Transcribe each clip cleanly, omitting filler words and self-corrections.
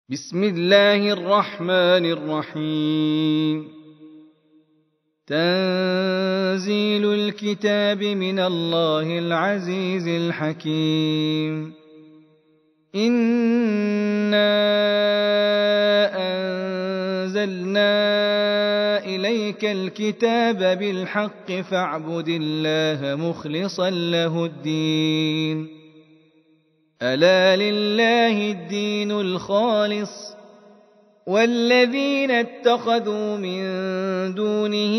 بسم الله الرحمن الرحيم. تنزيل الكتاب من الله العزيز الحكيم. إنا أنزلنا إليك الكتاب بالحق فاعبد الله مخلصا له الدين. ألا لله الدين الخالص والذين اتخذوا من دونه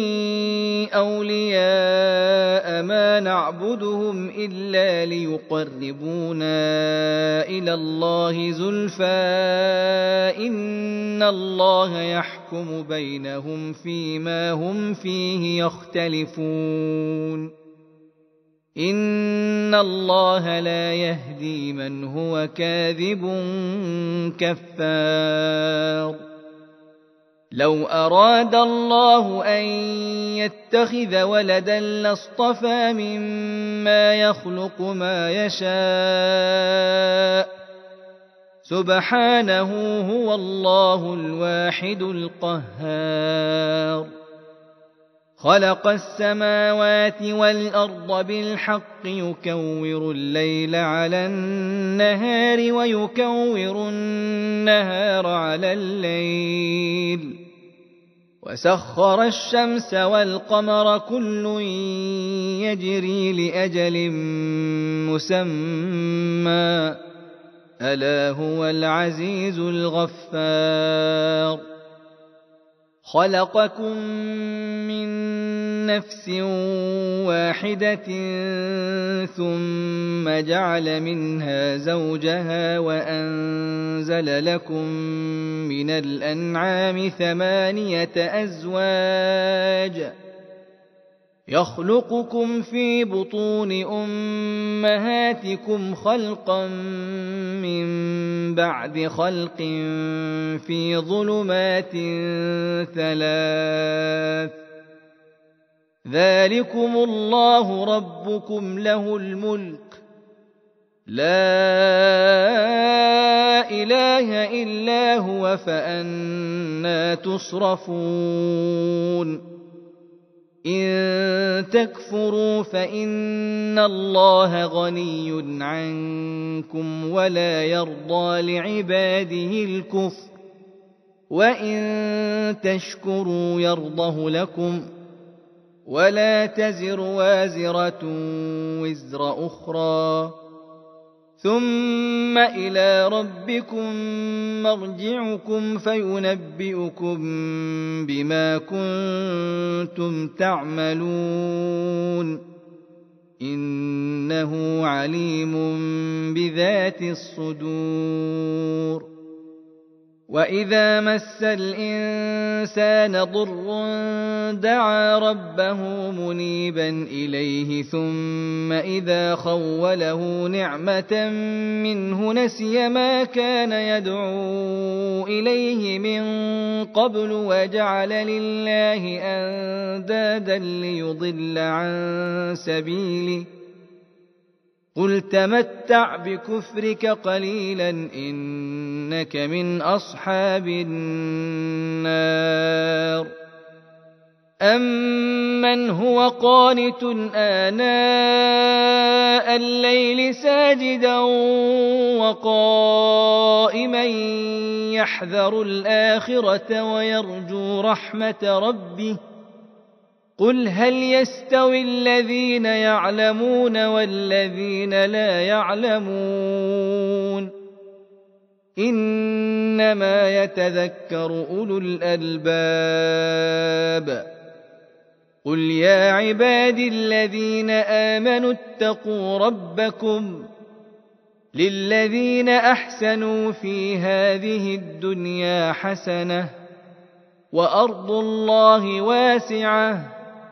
أولياء ما نعبدهم إلا ليقربونا إلى الله زلفى إن الله يحكم بينهم فيما هم فيه يختلفون. إن الله لا يهدي من هو كاذب كفار. لو أراد الله أن يتخذ ولدا لاصطفى مما يخلق ما يشاء سبحانه هو الله الواحد القهار. خلق السماوات والأرض بالحق يكور الليل على النهار ويكور النهار على الليل وسخر الشمس والقمر كل يجري لأجل مسمى ألا هو العزيز الغفار. خلقكم من نفس واحدة ثم جعل منها زوجها وأنزل لكم من الأنعام 8 أزواج يخلقكم في بطون أمهاتكم خلقا من بعد خلق في ظلمات 3 ذلكم الله ربكم له الملك لا إله إلا هو فأنى تصرفون. إن تكفروا فإن الله غني عنكم ولا يرضى لعباده الكفر وإن تشكروا يرضه لكم ولا تزر وازرة وزر أخرى ثم إلى ربكم مرجعكم فينبئكم بما كنتم تعملون إنه عليم بذات الصدور. وإذا مس الإنسان ضر دعا ربه منيبا إليه ثم إذا خوله نعمة منه نسي ما كان يدعو إليه من قبل وجعل لله أندادا ليضل عن سبيله قل تمتع بكفرك قليلا إنك من أصحاب النار. أمن هو قانت آناء الليل ساجدا وقائما يحذر الآخرة ويرجو رحمة ربه قل هل يستوي الذين يعلمون والذين لا يعلمون إنما يتذكر أولو الألباب. قل يا عبادي الذين آمنوا اتقوا ربكم للذين أحسنوا في هذه الدنيا حسنة وأرض الله واسعة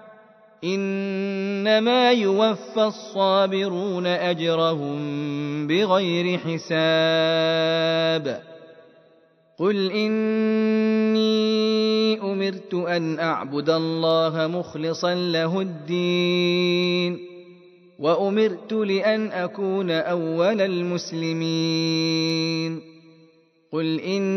إنما يوفى الصابرون أجرهم بغير حساب. قل إني أمرت أن أعبد الله مخلصا له الدين وأمرت لأن أكون أول المسلمين قل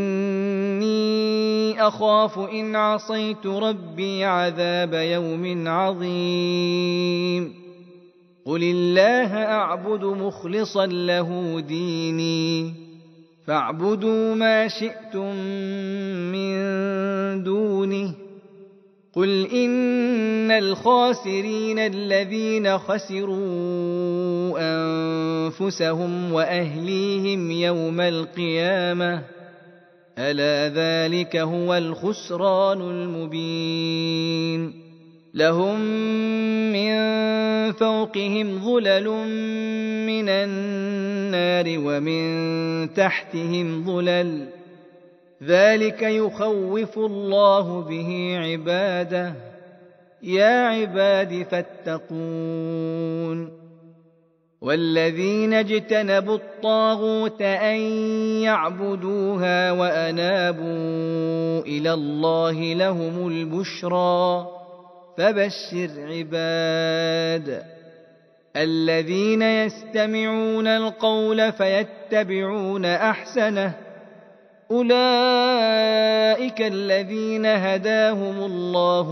إني أخاف إن عصيت ربي عذاب يوم عظيم قل الله أعبد مخلصا له ديني فاعبدوا ما شئتم من دونه قل إن الخاسرين الذين خسروا أنفسهم وأهليهم يوم القيامة ألا ذلك هو الخسران المبين لهم من فوقهم ظلل من النار ومن تحتهم ظلل ذلك يخوف الله به عباده يا عباد فاتقون والذين اجتنبوا الطاغوت أن يعبدوها وأنابوا إلى الله لهم البشرى فبشر عباد الذين يستمعون القول فيتبعون أحسنه أولئك الذين هداهم الله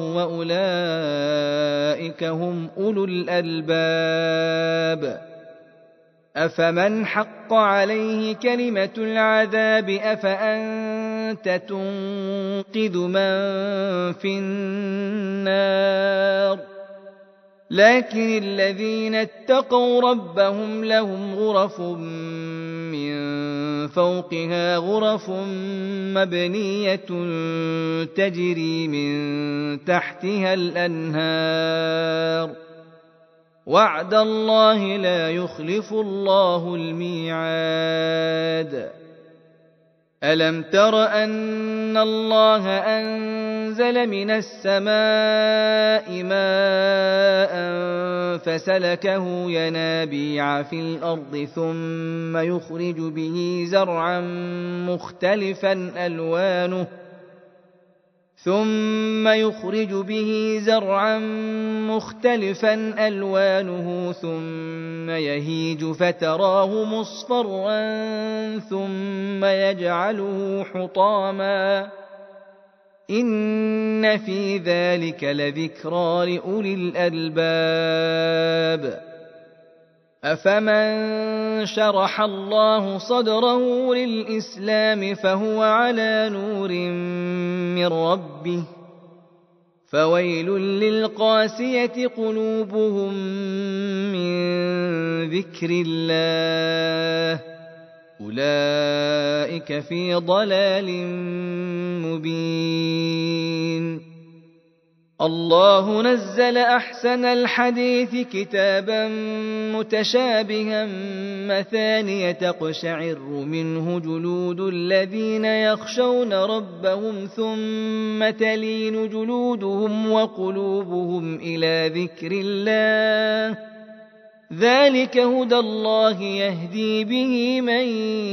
وأولئك هم أولو الألباب أفمن حق عليه كلمة العذاب أفأنت تنقذ من في النار لكن الذين اتقوا ربهم لهم غرف من فوقها غرف مبنية تجري من تحتها الأنهار وعد الله لا يخلف الله الميعاد ألم تر أن الله أنزل من السماء ماء فسلكه ينابيع في الأرض ثم يخرج به زرعا مختلفا ألوانه ثم يهيج فتراه مصفرا ثم يجعله حطاما إن في ذلك لذكرى لأولي الألباب أفمن شرح الله صدره للإسلام فهو على نور من ربه فويل للقاسية قلوبهم من ذكر الله أولئك في ضلال مبين الله نزل أحسن الحديث كتابا متشابها مثانية تقشعر منه جلود الذين يخشون ربهم ثم تلين جلودهم وقلوبهم إلى ذكر الله ذلك هدى الله يهدي به من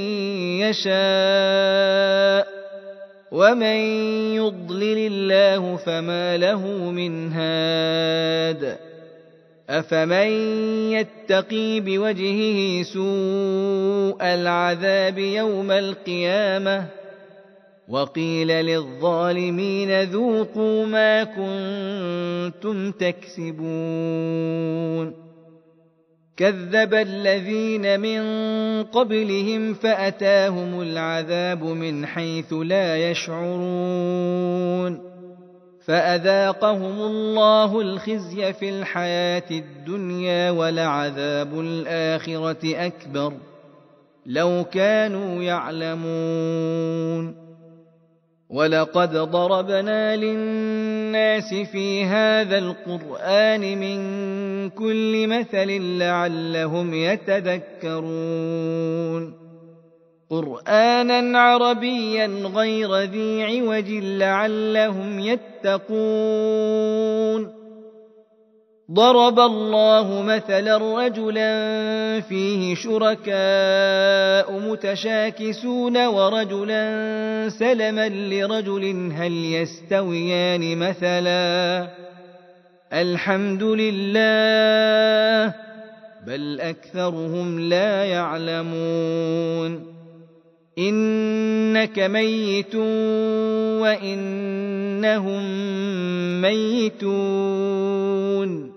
يشاء ومن يضلل الله فما له من هاد أفمن يتقي بوجهه سوء العذاب يوم القيامة وقيل للظالمين ذوقوا ما كنتم تكسبون كذب الذين من قبلهم فأتاهم العذاب من حيث لا يشعرون فأذاقهم الله الخزي في الحياة الدنيا ولعذاب الآخرة أكبر لو كانوا يعلمون ولقد ضربنا للناس في هذا القرآن من كل مثل لعلهم يتذكرون قرآنا عربيا غير ذي عوج لعلهم يتقون ضرب الله مثلا رجلا فيه شركاء متشاكسون ورجلا سلما لرجل هل يستويان مثلا الحمد لله بل أكثرهم لا يعلمون إنك ميت وإنهم ميتون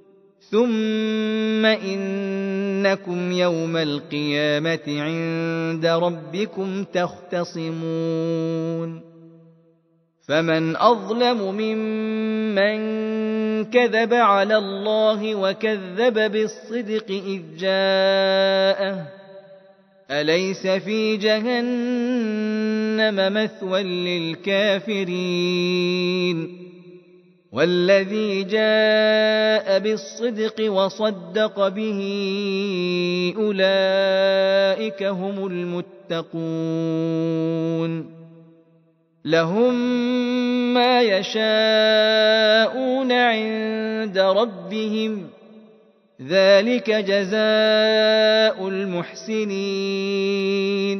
ثم إنكم يوم القيامة عند ربكم تختصمون فمن أظلم ممن كذب على الله وكذب بالصدق إذ جاءه أليس في جهنم مثوى للكافرين والذي جاء بالصدق وصدق به أولئك هم المتقون لهم ما يشاءون عند ربهم ذلك جزاء المحسنين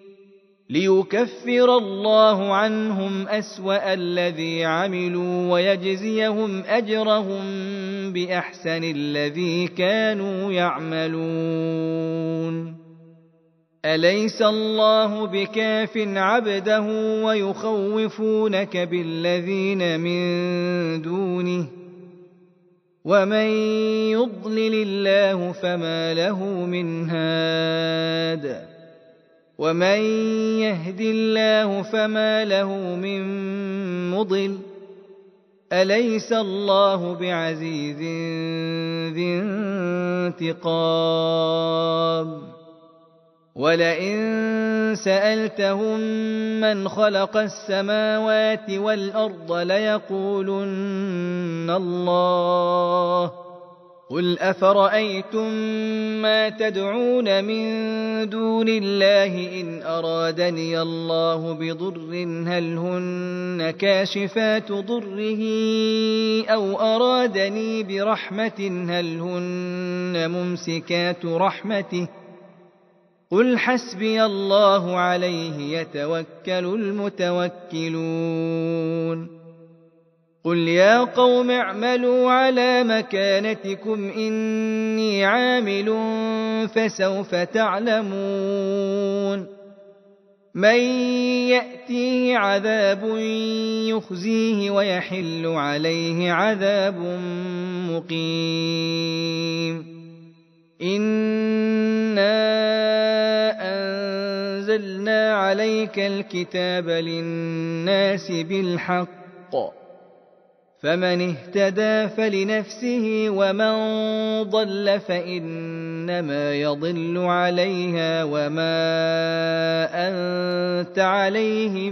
ليكفر الله عنهم أسوأ الذي عملوا ويجزيهم أجرهم بأحسن الذي كانوا يعملون أليس الله بكاف عبده ويخوفونك بالذين من دونه ومن يضلل الله فما له من هاد ومن يهد الله فما له من مضل أليس الله بعزيز ذي انتقام ولئن سألتهم من خلق السماوات والأرض ليقولن الله قل أفرأيتم ما تدعون من دون الله إن أرادني الله بضر هل هن كاشفات ضره أو أرادني برحمة هل هن ممسكات رحمته قل حسبي الله عليه يتوكل المتوكلون قل يا قوم اعملوا على مكانتكم إني عامل فسوف تعلمون من يأتيه عذاب يخزيه ويحل عليه عذاب مقيم إنا أنزلنا عليك الكتاب للناس بالحق فمن اهتدى فلنفسه ومن ضل فإنما يضل عليها وما أنت عليهم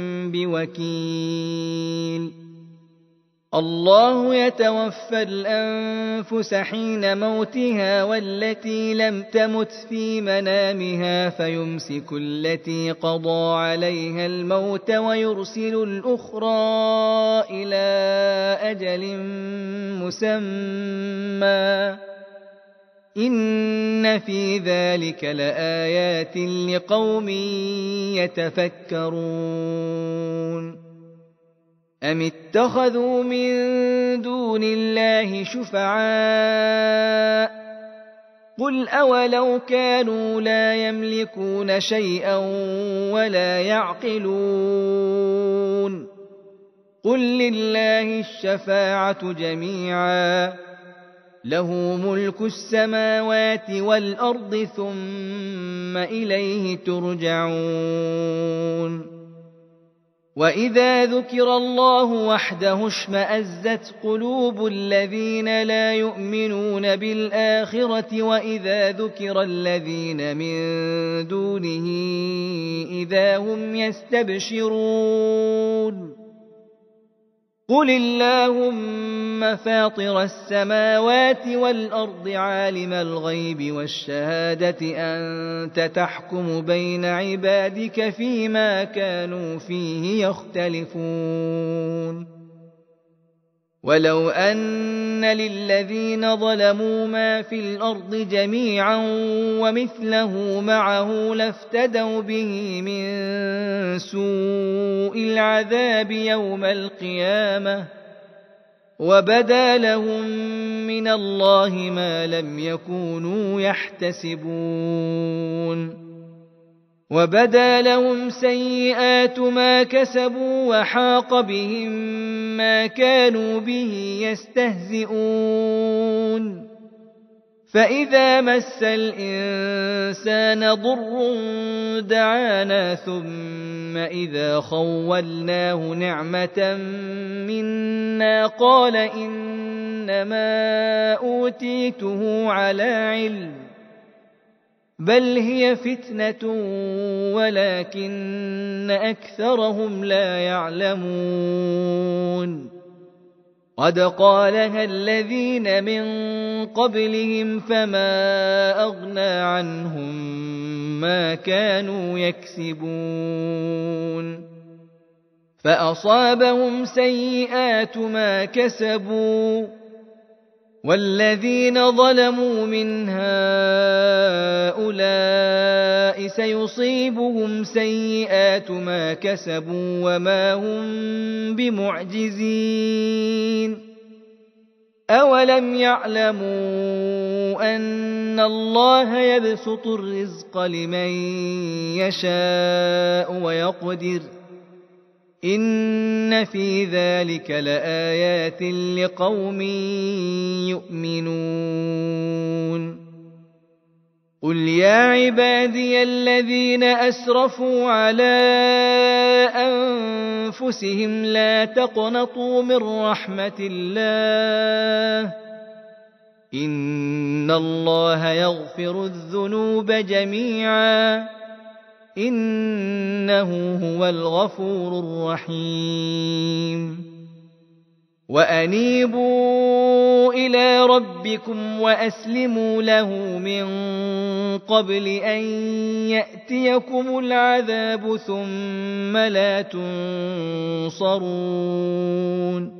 بوكيل الله يتوفى الأنفس حين موتها والتي لم تمت في منامها فيمسك التي قضى عليها الموت ويرسل الأخرى إلى أجل مسمى إن في ذلك لآيات لقوم يتفكرون أم اتخذوا من دون الله شفعاء قل أولو كانوا لا يملكون شيئا ولا يعقلون قل لله الشفاعة جميعا له ملك السماوات والأرض ثم إليه ترجعون وإذا ذكر الله وحده اشمأزت قلوب الذين لا يؤمنون بالآخرة وإذا ذكر الذين من دونه إذا هم يستبشرون قل اللهم فاطر السماوات والأرض عالم الغيب والشهادة أنت تحكم بين عبادك فيما كانوا فيه يختلفون ولو أن للذين ظلموا ما في الأرض جميعا ومثله معه لافتدوا به من سوء العذاب يوم القيامة وبدا لهم من الله ما لم يكونوا يحتسبون وبدا لهم سيئات ما كسبوا وحاق بهم ما كانوا به يستهزئون فإذا مس الإنسان ضر دعانا ثم إذا خولناه نعمة منا قال إنما أوتيته على علم بل هي فتنة ولكن أكثرهم لا يعلمون قد قالها الذين من قبلهم فما أغنى عنهم ما كانوا يكسبون فأصابهم سيئات ما كسبوا والذين ظلموا من هؤلاء سيصيبهم سيئات ما كسبوا وما هم بمعجزين أولم يعلموا أن الله يبسط الرزق لمن يشاء ويقدر إن في ذلك لآيات لقوم يؤمنون قل يا عبادي الذين أسرفوا على أنفسهم لا تقنطوا من رحمة الله إن الله يغفر الذنوب جميعا إنه هو الغفور الرحيم وأنيبوا إلى ربكم وأسلموا له من قبل أن يأتيكم العذاب ثم لا تنصرون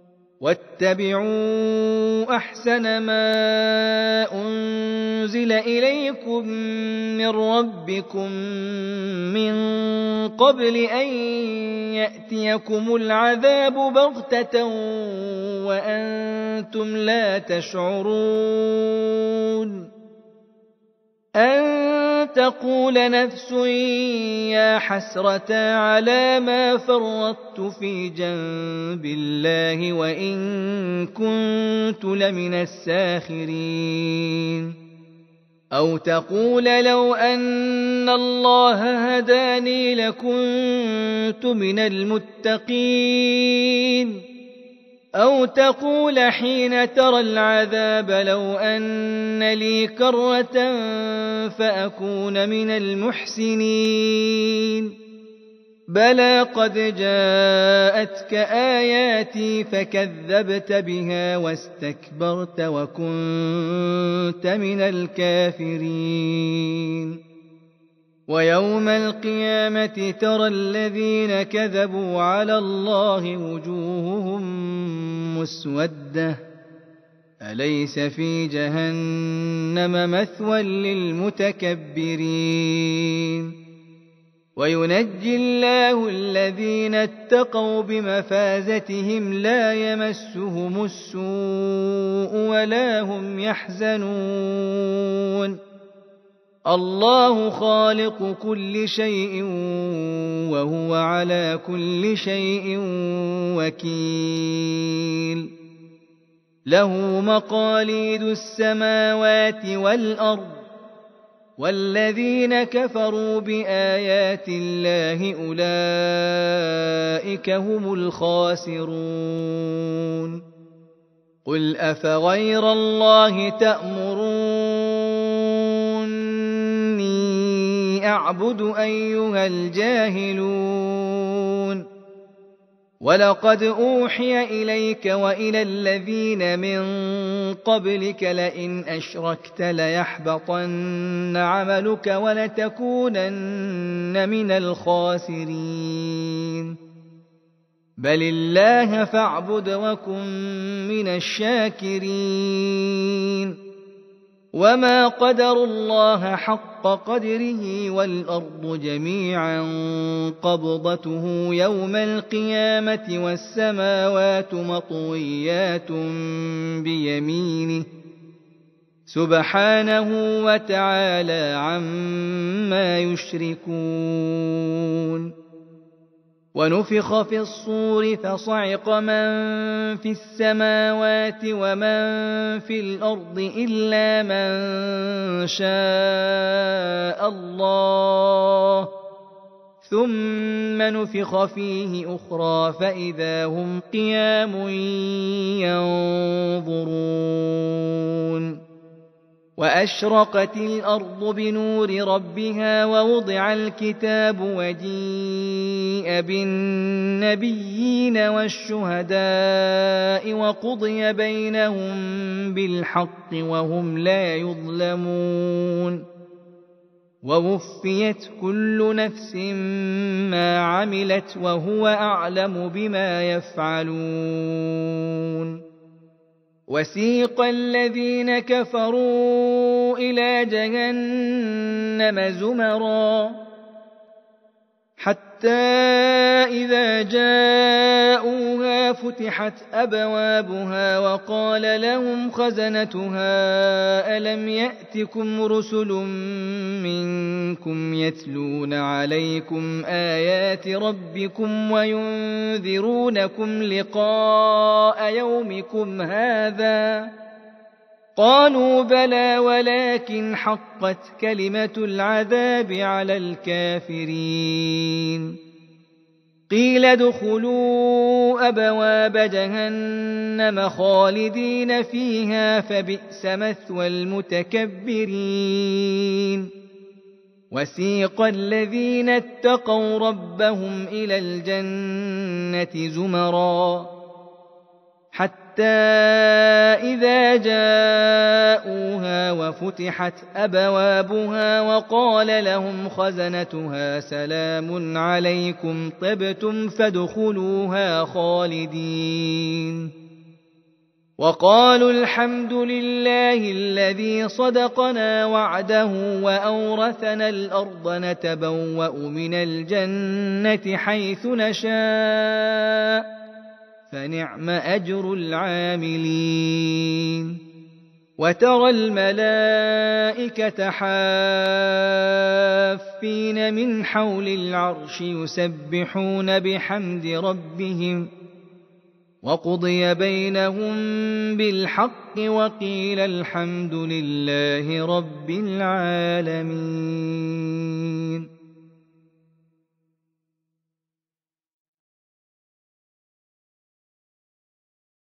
واتبعوا أحسن ما أنزل إليكم من ربكم من قبل أن يأتيكم العذاب بغتة وأنتم لا تشعرون أن تقول نفس يا حسرة على ما فرطت في جنب الله وإن كنت لمن الساخرين أو تقول لو أن الله هداني لكنت من المتقين أو تقول حين ترى العذاب لو أن لي كرة فأكون من المحسنين بلى قد جاءتك آياتي فكذبت بها واستكبرت وكنت من الكافرين ويوم القيامة ترى الذين كذبوا على الله وجوههم مسودة أليس في جهنم مثوى للمتكبرين وينجي الله الذين اتقوا بمفازتهم لا يمسهم السوء ولا هم يحزنون الله خالق كل شيء وهو على كل شيء وكيل له مقاليد السماوات والأرض والذين كفروا بآيات الله أولئك هم الخاسرون قل أفغير الله تأمروني أعبد أيها الجاهلون ولقد أوحي إليك وإلى الذين من قبلك لئن أشركت ليحبطن عملك ولتكونن من الخاسرين بل الله فاعبد وكن من الشاكرين وما قدروا الله حق قدره والأرض جميعا قبضته يوم القيامة والسماوات مطويات بيمينه سبحانه وتعالى عما يشركون. ونفخ في الصور فصعق من في السماوات ومن في الأرض إلا من شاء الله، ثم نفخ فيه أخرى فإذا هم قيام ينظرون. وأشرقت الأرض بنور ربها ووضع الكتاب وجيء بالنبيين والشهداء وقضي بينهم بالحق وهم لا يظلمون. ووفيت كل نفس ما عملت وهو أعلم بما يفعلون. وسيق الذين كفروا إلى جهنم زمرا حتى إذا جاءوها فتحت أبوابها وقال لهم خزنتها ألم يأتكم رسل منكم يتلون عليكم آيات ربكم وينذرونكم لقاء يومكم هذا؟ قالوا بلى ولكن حقت كلمة العذاب على الكافرين. قيل ادخلوا أبواب جهنم خالدين فيها فبئس مثوى المتكبرين. وسيق الذين اتقوا ربهم إلى الجنة زمرا حتى إذا جاءوها وفتحت أبوابها وقال لهم خزنتها سلام عليكم طبتم فادخلوها خالدين. وقالوا الحمد لله الذي صدقنا وعده وأورثنا الأرض نتبوأ من الجنة حيث نشاء فنعم أجر العاملين. وترى الملائكة حافين من حول العرش يسبحون بحمد ربهم وقضي بينهم بالحق وقيل الحمد لله رب العالمين.